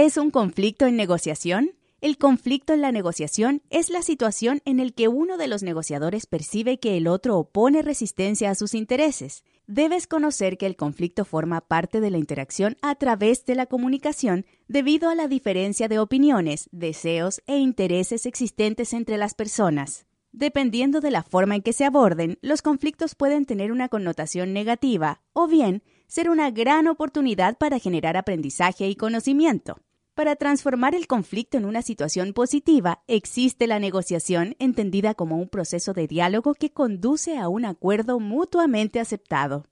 ¿Qué es un conflicto en negociación? El conflicto en la negociación es la situación en la que uno de los negociadores percibe que el otro opone resistencia a sus intereses. Debes conocer que el conflicto forma parte de la interacción a través de la comunicación debido a la diferencia de opiniones, deseos e intereses existentes entre las personas. Dependiendo de la forma en que se aborden, los conflictos pueden tener una connotación negativa o bien ser una gran oportunidad para generar aprendizaje y conocimiento. Para transformar el conflicto en una situación positiva, existe la negociación, entendida como un proceso de diálogo que conduce a un acuerdo mutuamente aceptado.